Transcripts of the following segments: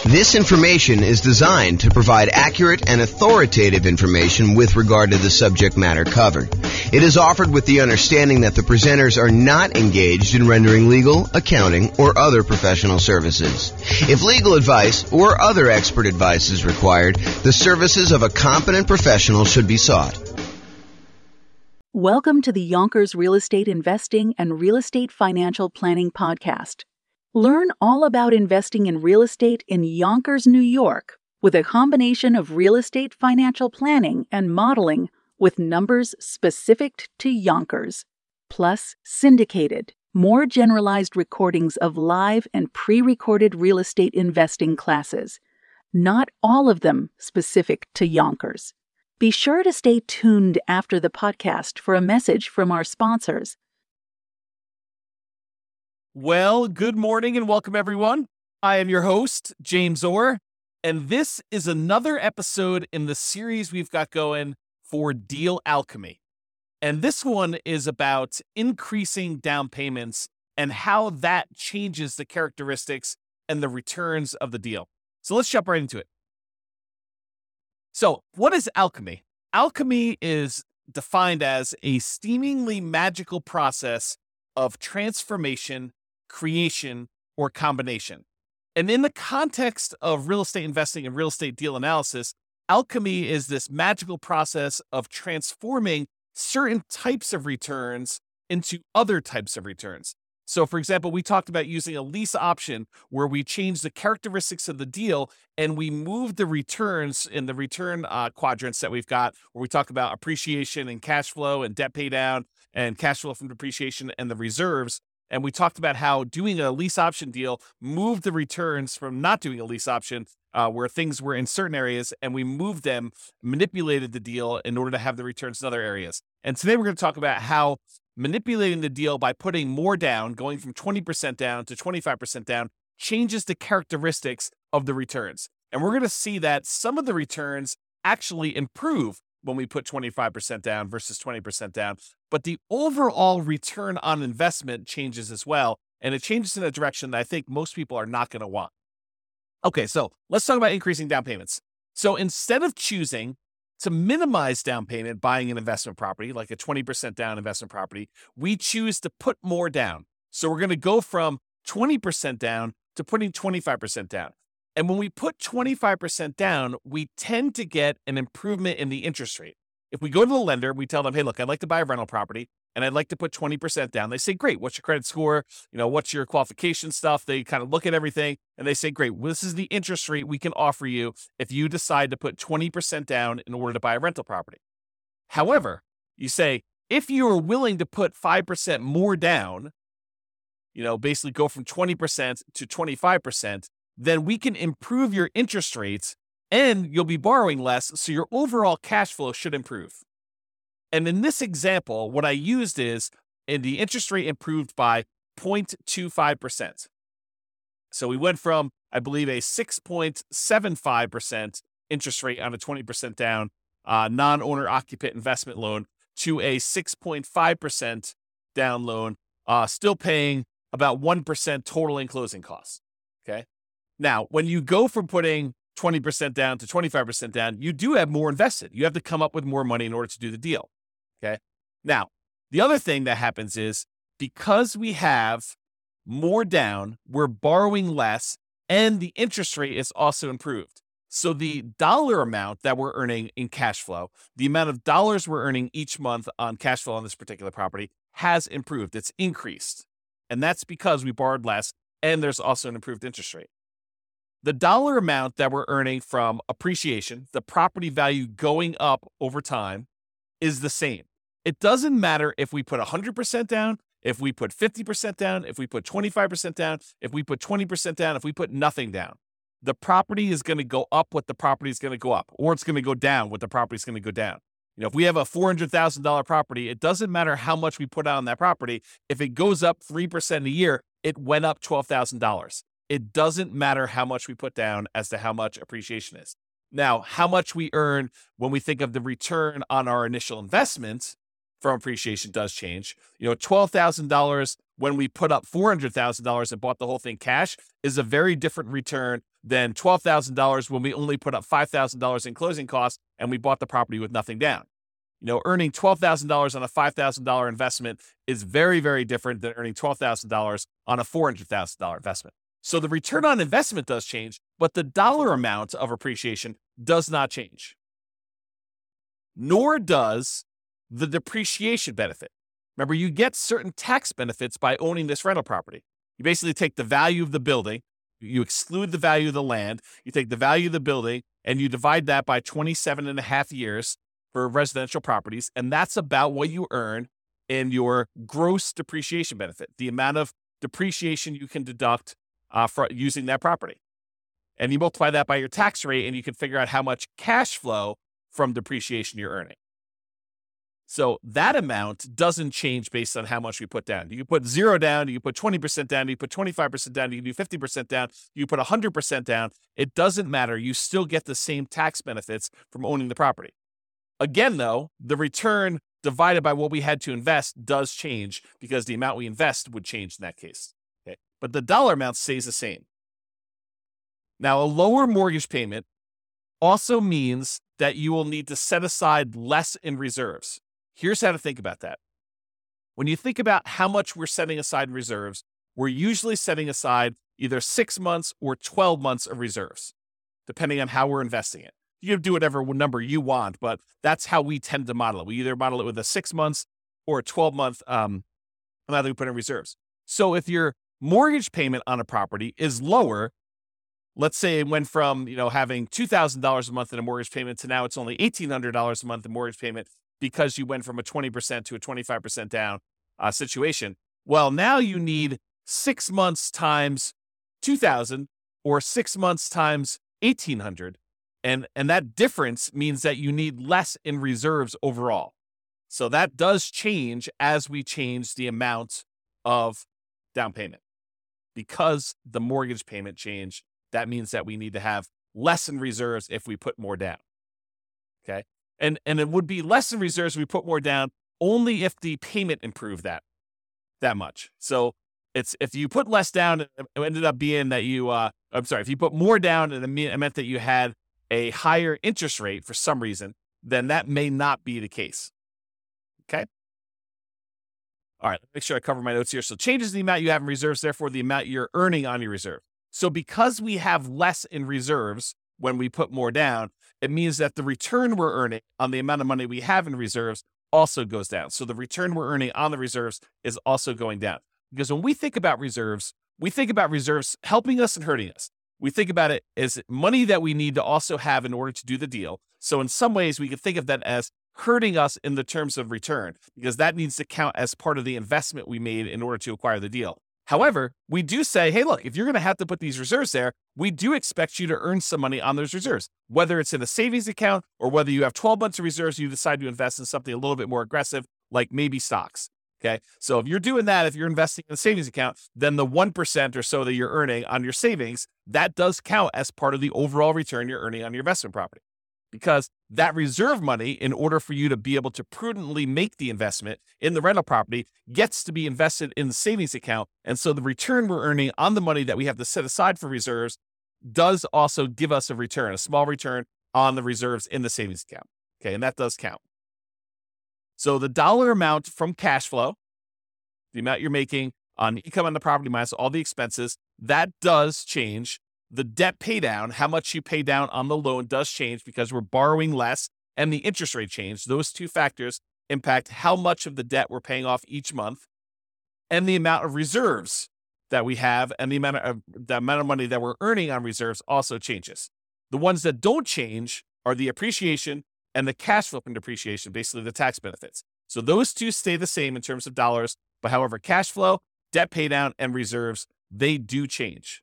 This information is designed to provide accurate and authoritative information with regard to the subject matter covered. It is offered with the understanding that the presenters are not engaged in rendering legal, accounting, or other professional services. If legal advice or other expert advice is required, the services of a competent professional should be sought. Welcome to the Yonkers Real Estate Investing and Real Estate Financial Planning Podcast. Learn all about investing in real estate in Yonkers, New York, with a combination of real estate financial planning and modeling with numbers specific to Yonkers, plus syndicated, more generalized recordings of live and pre-recorded real estate investing classes, not all of them specific to Yonkers. Be sure to stay tuned after the podcast for a message from our sponsors. Well, good morning and welcome, everyone. I am your host, James Orr, and this is another episode in the series we've got going for Deal Alchemy. And this one is about increasing down payments and how that changes the characteristics and the returns of the deal. So let's jump right into it. So what is alchemy? Alchemy is defined as a seemingly magical process of transformation, creation, or combination. And in the context of real estate investing and real estate deal analysis, alchemy is this magical process of transforming certain types of returns into other types of returns. So, for example, we talked about using a lease option where we change the characteristics of the deal and we move the returns in the return quadrants that we've got, where we talk about appreciation and cash flow and debt pay down and cash flow from depreciation and the reserves. And we talked about how doing a lease option deal moved the returns from not doing a lease option where things were in certain areas, and we moved them, manipulated the deal in order to have the returns in other areas. And today we're going to talk about how manipulating the deal by putting more down, going from 20% down to 25% down, changes the characteristics of the returns. And we're going to see that some of the returns actually improve when we put 25% down versus 20% down. But the overall return on investment changes as well. And it changes in a direction that I think most people are not going to want. Okay, so let's talk about increasing down payments. So instead of choosing to minimize down payment buying an investment property, like a 20% down investment property, we choose to put more down. So we're going to go from 20% down to putting 25% down. And when we put 25% down, we tend to get an improvement in the interest rate. If we go to the lender, we tell them, hey, look, I'd like to buy a rental property and I'd like to put 20% down. They say, great, what's your credit score? What's your qualification stuff? They kind of look at everything and they say, great, well, this is the interest rate we can offer you if you decide to put 20% down in order to buy a rental property. However, you say, if you are willing to put 5% more down, basically go from 20% to 25%, then we can improve your interest rates and you'll be borrowing less, so your overall cash flow should improve. And in this example, what I used is, the interest rate improved by 0.25%. So we went from, I believe, a 6.75% interest rate on a 20% down non-owner occupant investment loan to a 6.5% down loan, still paying about 1% total in closing costs. Okay. Now, when you go from putting 20% down to 25% down, you do have more invested. You have to come up with more money in order to do the deal. Okay. Now, the other thing that happens is because we have more down, we're borrowing less and the interest rate is also improved. So the dollar amount that we're earning in cash flow, the amount of dollars we're earning each month on cash flow on this particular property has improved. It's increased. And that's because we borrowed less and there's also an improved interest rate. The dollar amount that we're earning from appreciation, the property value going up over time, is the same. It doesn't matter if we put 100% down, if we put 50% down, if we put 25% down, if we put 20% down, if we put nothing down. The property is going to go up what the property is going to go up, or it's going to go down what the property is going to go down. If we have a $400,000 property, it doesn't matter how much we put out on that property. If it goes up 3% a year, it went up $12,000. It doesn't matter how much we put down as to how much appreciation is. Now, how much we earn when we think of the return on our initial investment from appreciation does change. $12,000 when we put up $400,000 and bought the whole thing cash is a very different return than $12,000 when we only put up $5,000 in closing costs and we bought the property with nothing down. Earning $12,000 on a $5,000 investment is very, very different than earning $12,000 on a $400,000 investment. So the return on investment does change, but the dollar amount of appreciation does not change. Nor does the depreciation benefit. Remember, you get certain tax benefits by owning this rental property. You basically take the value of the building, you exclude the value of the land, you take the value of the building, and you divide that by 27 and a half years for residential properties, and that's about what you earn in your gross depreciation benefit, the amount of depreciation you can deduct for using that property. And you multiply that by your tax rate, and you can figure out how much cash flow from depreciation you're earning. So that amount doesn't change based on how much we put down. You can put 0 down, you can put 20% down, you can put 25% down, you can do 50% down, you can put 100% down. It doesn't matter. You still get the same tax benefits from owning the property. Again, though, the return divided by what we had to invest does change because the amount we invest would change in that case. Okay? But the dollar amount stays the same. Now, a lower mortgage payment also means that you will need to set aside less in reserves. Here's how to think about that. When you think about how much we're setting aside in reserves, we're usually setting aside either 6 months or 12 months of reserves, depending on how we're investing it. You can do whatever number you want, but that's how we tend to model it. We either model it with a 6 months or a 12-month amount that we put in reserves. So if your mortgage payment on a property is lower, let's say it went from having $2,000 a month in a mortgage payment to now it's only $1,800 a month in mortgage payment because you went from a 20% to a 25% down situation. Well, now you need 6 months times 2,000 or 6 months times 1,800. And that difference means that you need less in reserves overall. So that does change as we change the amount of down payment. Because the mortgage payment changed, that means that we need to have less in reserves if we put more down. Okay? And it would be less in reserves if we put more down only if the payment improved that much. So it's if you put less down, it ended up being that if you put more down and it meant that you had a higher interest rate for some reason, then that may not be the case. Okay? All right, make sure I cover my notes here. So changes the amount you have in reserves, therefore the amount you're earning on your reserve. So because we have less in reserves when we put more down, it means that the return we're earning on the amount of money we have in reserves also goes down. So the return we're earning on the reserves is also going down. Because when we think about reserves helping us and hurting us. We think about it as money that we need to also have in order to do the deal. So in some ways, we could think of that as hurting us in the terms of return, because that needs to count as part of the investment we made in order to acquire the deal. However, we do say, hey, look, if you're going to have to put these reserves there, we do expect you to earn some money on those reserves, whether it's in a savings account or whether you have 12 months of reserves, you decide to invest in something a little bit more aggressive, like maybe stocks. Okay. So if you're doing that, if you're investing in a savings account, then the 1% or so that you're earning on your savings, that does count as part of the overall return you're earning on your investment property. Because that reserve money, in order for you to be able to prudently make the investment in the rental property, gets to be invested in the savings account. And so the return we're earning on the money that we have to set aside for reserves does also give us a return, a small return on the reserves in the savings account. Okay. And that does count. So the dollar amount from cash flow, the amount you're making on income on the property minus all the expenses, that does change. The debt pay down, how much you pay down on the loan, does change because we're borrowing less, and the interest rate change. Those two factors impact how much of the debt we're paying off each month, and the amount of reserves that we have, and the amount of money that we're earning on reserves also changes. The ones that don't change are the appreciation and the cash flow from depreciation, basically the tax benefits. So those two stay the same in terms of dollars, but however, cash flow, debt pay down, and reserves, they do change.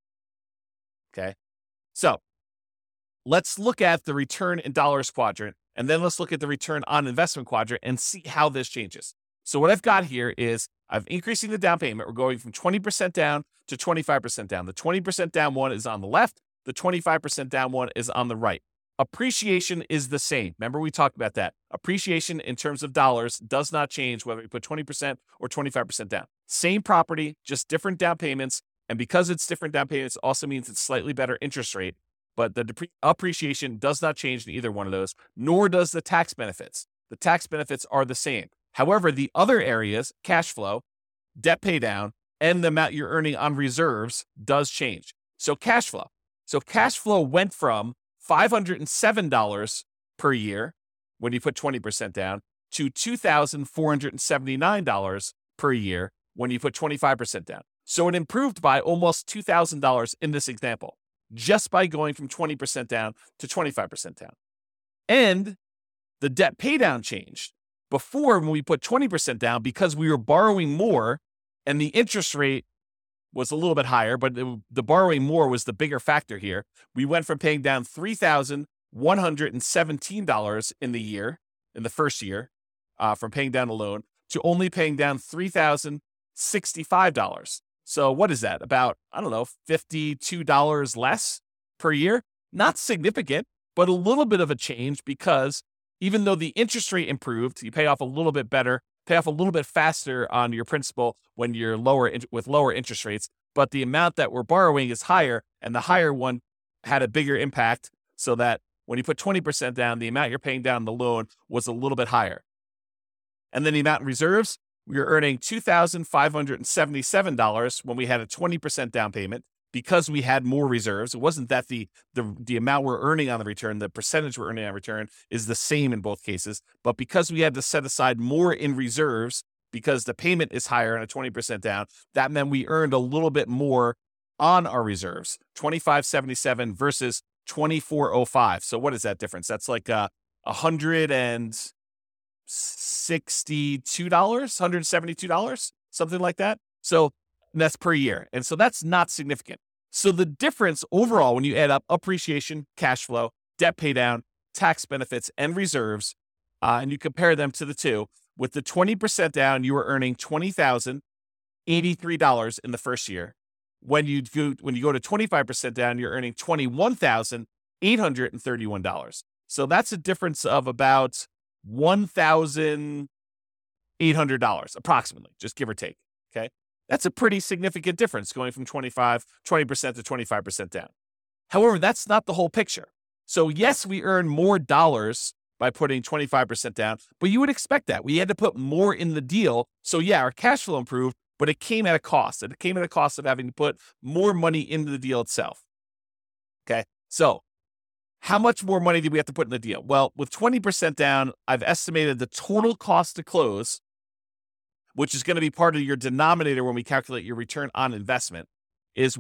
Okay, so let's look at the return in dollars quadrant, and then let's look at the return on investment quadrant and see how this changes. So what I've got here is I'm increasing the down payment. We're going from 20% down to 25% down. The 20% down one is on the left. The 25% down one is on the right. Appreciation is the same. Remember, we talked about that. Appreciation in terms of dollars does not change whether we put 20% or 25% down. Same property, just different down payments, And because it's different down payments, it also means it's slightly better interest rate. But the appreciation does not change in either one of those, nor does the tax benefits. The tax benefits are the same. However, the other areas, cash flow, debt pay down, and the amount you're earning on reserves does change. So cash flow. So cash flow went from $507 per year when you put 20% down to $2,479 per year when you put 25% down. So it improved by almost $2,000 in this example, just by going from 20% down to 25% down. And the debt pay down changed. Before, when we put 20% down, because we were borrowing more and the interest rate was a little bit higher, but the borrowing more was the bigger factor here. We went from paying down $3,117 in the first year, from paying down a loan, to only paying down $3,065. So what is that? About, $52 less per year? Not significant, but a little bit of a change, because even though the interest rate improved, you pay off a little bit better, pay off a little bit faster on your principal when you're with lower interest rates, but the amount that we're borrowing is higher, and the higher one had a bigger impact, so that when you put 20% down, the amount you're paying down the loan was a little bit higher. And then the amount in reserves, we were earning $2,577 when we had a 20% down payment, because we had more reserves. It wasn't that the amount we're earning on the return, the percentage we're earning on return is the same in both cases, but because we had to set aside more in reserves because the payment is higher on a 20% down, that meant we earned a little bit more on our reserves, $2,577 versus $2,405. So what is that difference? That's like $162, $172, something like that. So that's per year. And so that's not significant. So the difference overall, when you add up appreciation, cash flow, debt pay down, tax benefits, and reserves, and you compare them to the two, with the 20% down, you were earning $20,083 in the first year. When you go to 25% down, you're earning $21,831. So that's a difference of about $1,800 approximately, just give or take. Okay. That's a pretty significant difference, going from 20% to 25% down. However, that's not the whole picture. So yes, we earn more dollars by putting 25% down, but you would expect that. We had to put more in the deal. So yeah, our cash flow improved, but it came at a cost. It came at a cost of having to put more money into the deal itself. Okay. So how much more money did we have to put in the deal? Well, with 20% down, I've estimated the total cost to close, which is going to be part of your denominator when we calculate your return on investment, is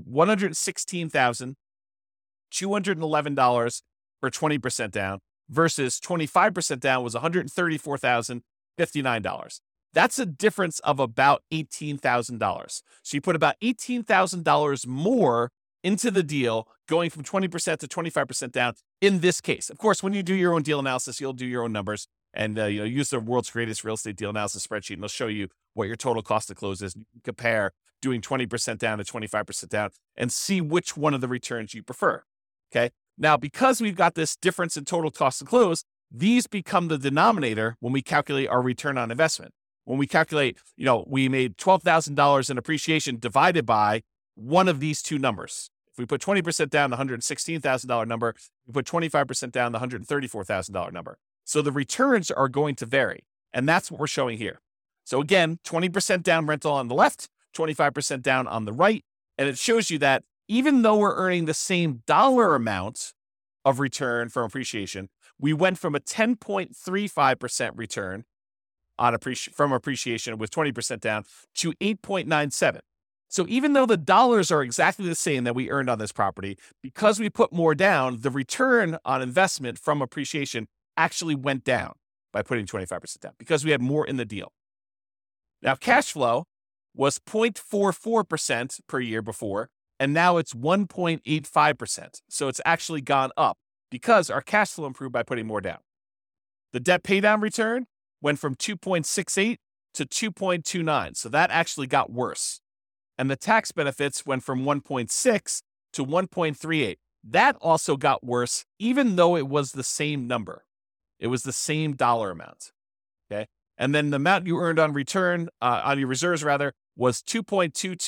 $116,211 for 20% down, versus 25% down was $134,059. That's a difference of about $18,000. So you put about $18,000 more into the deal, going from 20% to 25% down in this case. Of course, when you do your own deal analysis, you'll do your own numbers and use the world's greatest real estate deal analysis spreadsheet, and they'll show you what your total cost to close is. You can compare doing 20% down to 25% down and see which one of the returns you prefer. Okay. Now, because we've got this difference in total cost to close, these become the denominator when we calculate our return on investment. When we calculate, we made $12,000 in appreciation divided by one of these two numbers. If we put 20% down, the $116,000 number, we put 25% down, the $134,000 number. So the returns are going to vary. And that's what we're showing here. So again, 20% down rental on the left, 25% down on the right. And it shows you that even though we're earning the same dollar amount of return from appreciation, we went from a 10.35% return from appreciation with 20% down to 8.97. So even though the dollars are exactly the same that we earned on this property, because we put more down, the return on investment from appreciation actually went down by putting 25% down because we had more in the deal. Now, cash flow was 0.44% per year before, and now it's 1.85%. So it's actually gone up because our cash flow improved by putting more down. The debt paydown return went from 2.68 to 2.29. So that actually got worse. And the tax benefits went from 1.6 to 1.38. That also got worse, even though it was the same number. It was the same dollar amount. Okay. And then the amount you earned on return, on your reserves rather, was 2.22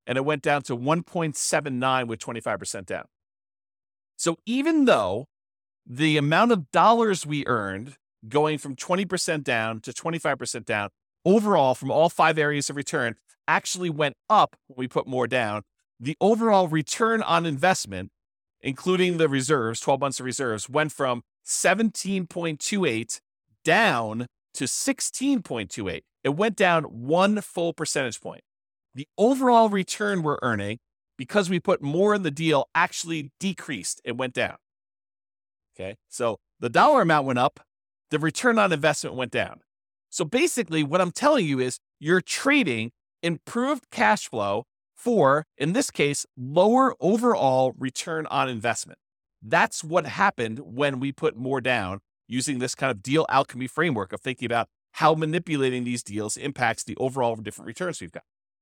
and it went down to 1.79 with 25% down. So even though the amount of dollars we earned going from 20% down to 25% down, overall from all 5 areas of return actually went up when we put more down, the overall return on investment, including the reserves, 12 months of reserves, went from 17.28 down to 16.28. It went down 1 full percentage point. The overall return we're earning, because we put more in the deal, actually decreased. It went down. Okay, so the dollar amount went up, the return on investment went down. So basically, what I'm telling you is you're trading improved cash flow for, in this case, lower overall return on investment. That's what happened when we put more down using this kind of deal alchemy framework of thinking about how manipulating these deals impacts the overall different returns we've got.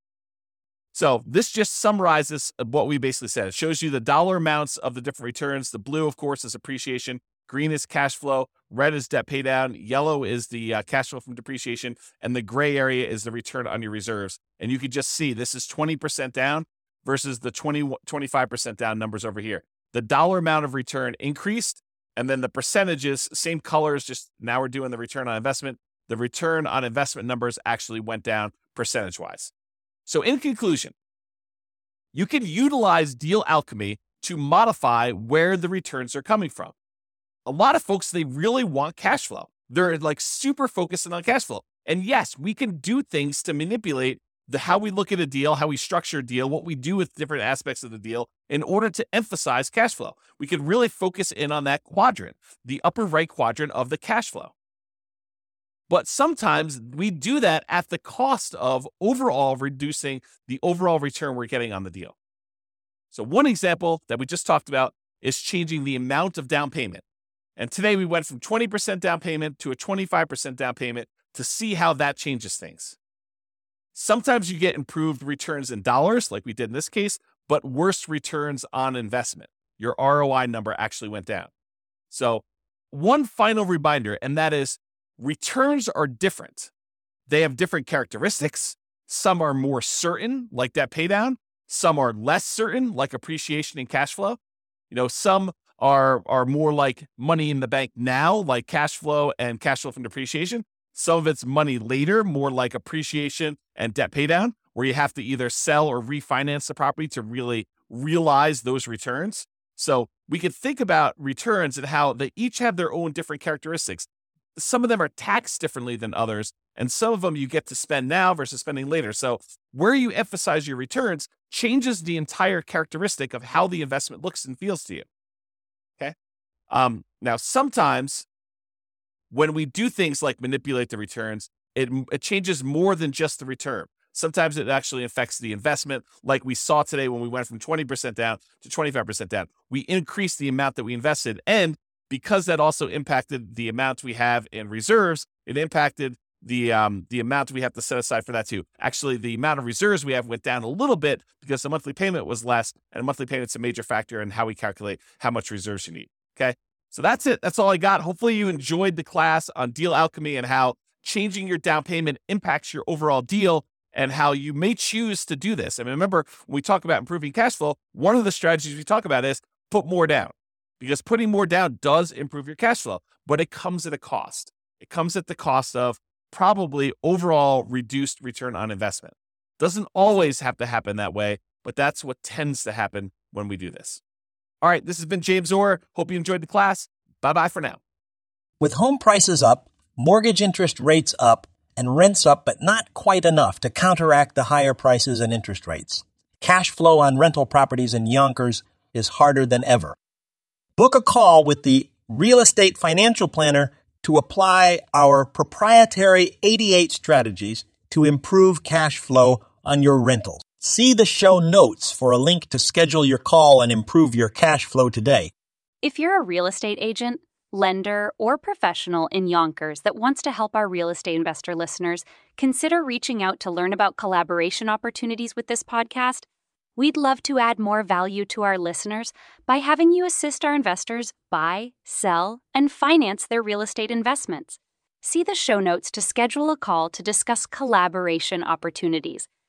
So this just summarizes what we basically said. It shows you the dollar amounts of the different returns. The blue, of course, is appreciation. Green is cash flow. Red is debt pay down. Yellow is the cash flow from depreciation. And the gray area is the return on your reserves. And you can just see this is 20% down versus the 25% down numbers over here. The dollar amount of return increased. And then the percentages, same colors, just now we're doing the return on investment. The return on investment numbers actually went down percentage-wise. So in conclusion, you can utilize deal alchemy to modify where the returns are coming from. A lot of folks, they really want cash flow. They're like super focused on cash flow. And yes, we can do things to manipulate how we look at a deal, how we structure a deal, what we do with different aspects of the deal in order to emphasize cash flow. We could really focus in on that quadrant, the upper right quadrant of the cash flow. But sometimes we do that at the cost of overall reducing the overall return we're getting on the deal. So one example that we just talked about is changing the amount of down payment. And today we went from 20% down payment to a 25% down payment to see how that changes things. Sometimes you get improved returns in dollars, like we did in this case, but worse returns on investment. Your ROI number actually went down. So one final reminder, and that is returns are different. They have different characteristics. Some are more certain, like debt paydown. Some are less certain, like appreciation and cash flow. Some are more like money in the bank now, like cash flow and cash flow from depreciation. Some of it's money later, more like appreciation and debt paydown, where you have to either sell or refinance the property to really realize those returns. So we could think about returns and how they each have their own different characteristics. Some of them are taxed differently than others, and some of them you get to spend now versus spending later. So where you emphasize your returns changes the entire characteristic of how the investment looks and feels to you. Okay. Now, sometimes when we do things like manipulate the returns, it changes more than just the return. Sometimes it actually affects the investment, like we saw today when we went from 20% down to 25% down. We increased the amount that we invested, and because that also impacted the amount we have in reserves, it impacted the amount we have to set aside for that too. Actually, the amount of reserves we have went down a little bit because the monthly payment was less, and monthly payment's a major factor in how we calculate how much reserves you need. Okay, so that's it. That's all I got. Hopefully you enjoyed the class on deal alchemy and how changing your down payment impacts your overall deal and how you may choose to do this. I mean, remember, when we talk about improving cash flow, one of the strategies we talk about is put more down. Because putting more down does improve your cash flow, but it comes at a cost. It comes at the cost of probably overall reduced return on investment. Doesn't always have to happen that way, but that's what tends to happen when we do this. All right, this has been James Orr. Hope you enjoyed the class. Bye-bye for now. With home prices up, mortgage interest rates up, and rents up, but not quite enough to counteract the higher prices and interest rates, cash flow on rental properties in Yonkers is harder than ever. Book a call with the Real Estate Financial Planner to apply our proprietary 88 strategies to improve cash flow on your rentals. See the show notes for a link to schedule your call and improve your cash flow today. If you're a real estate agent, lender, or professional in Yonkers that wants to help our real estate investor listeners, consider reaching out to learn about collaboration opportunities with this podcast. We'd love to add more value to our listeners by having you assist our investors buy, sell, and finance their real estate investments. See the show notes to schedule a call to discuss collaboration opportunities.